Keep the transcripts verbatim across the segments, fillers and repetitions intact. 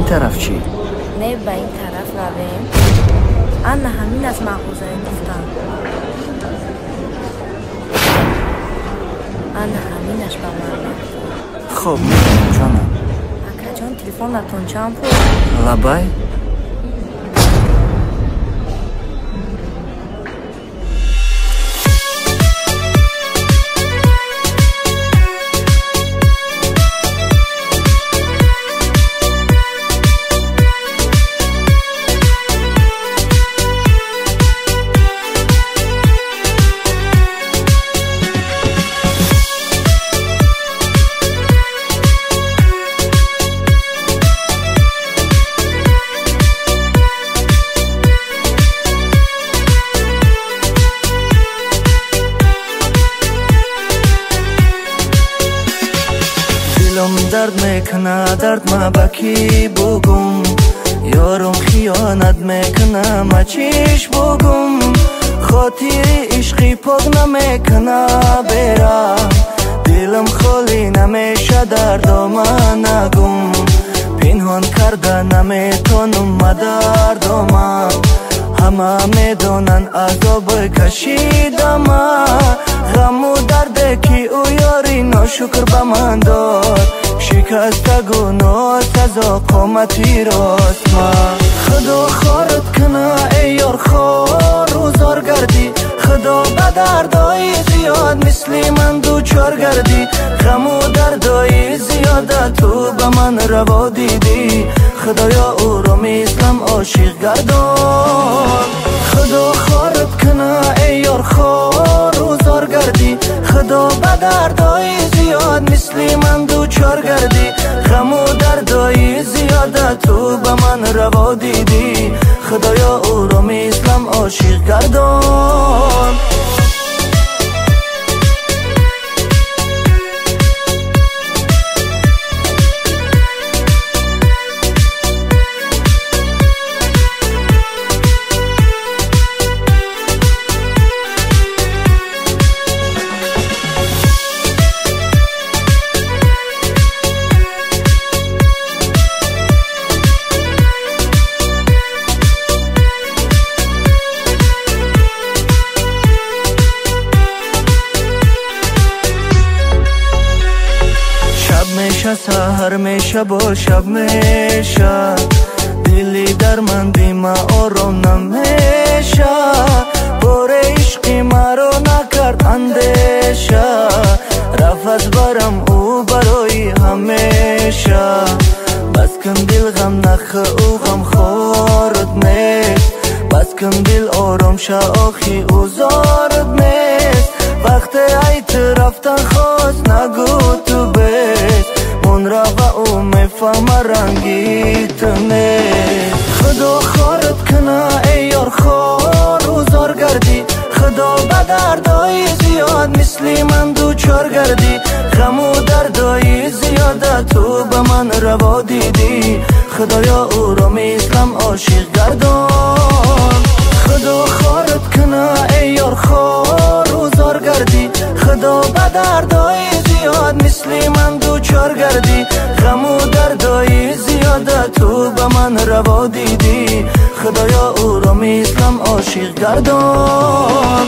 طرف چی؟ نه به این طرف رویم. انا همین از مغازه گفتم. انا همینش به من گفت. خب میدونم جانم. اکا جان تلفنتون چند بود؟ لبای؟ درد میکنه درد ما بکی بگم یارم خیانت میکنه ما چیش بگم خاطر عشقی پاک نمیکنه برا دلم خالی نمیشه دردم نگم پنهان کرده نمیتونم ما دردم همه میدونن عذاب کشیدم غم و درد که او یاری ناشکر به من داد شکست گناه سزا قامتی راست ما خدا خارت کنه ای یار خار روزار گردی خدا به دردای زیاد مثل من دوچار گردی غم و دردای زیاده تو به من روا دیدی خدایا او رو میزنم عاشق گردان خدا خارت کنه ای یار خار روزار گردی خدا به دردای زیاد مثل من دوچار گردی غم و دردای زیاده تو به من روا دیدی خدایا او رو میزنم عاشق گردان سحر میشه با شب میشه دلی در من بیما آرام نمیشه بار عشقی مرا نکرد اندیشه رفت از برم او برای همیشه بس کن دل غم نخه او غم خورد نیست بس کن دل آرام شه آخی او زارد نیست وقت ایت رفتن خواست نگو تو بیست من را و او میفهم رنگیت نیست خدا خارت کنه ای یار خار روزار گردی خدا به دردای زیاد مثل من دوچار گردی غم و دردای زیاده تو به من روا دیدی خدایا او رو میزنم عاشق گردان خدا خارت کنه ای یار خار روزار گردی خدا به دردای زیاد مثل من دوچار گردی غم و دردای زیاده تو به من روا دیدی خدایا او رو میزنم عاشق گردان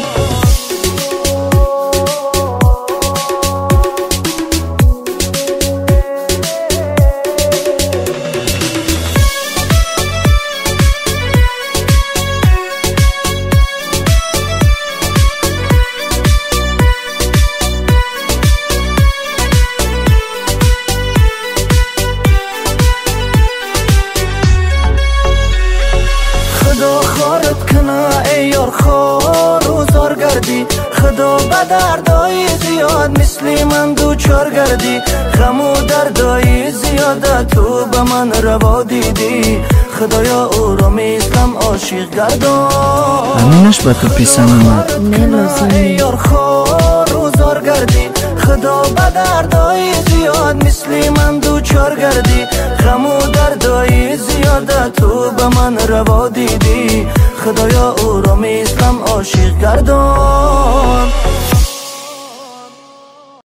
خدا به دردای زیاد مثل من دوچار گردی غم و دردای زیاده تو به من روا دیدی خدایا او رو میزنم عاشق گردان همینش به تو پیسم اومد یار خار روزار گردی خدا به دردای زیاد مثل من دوچار گردی غم و دردای زیاده تو به من روا دیدی خدایا او رو میزنم عاشق گردان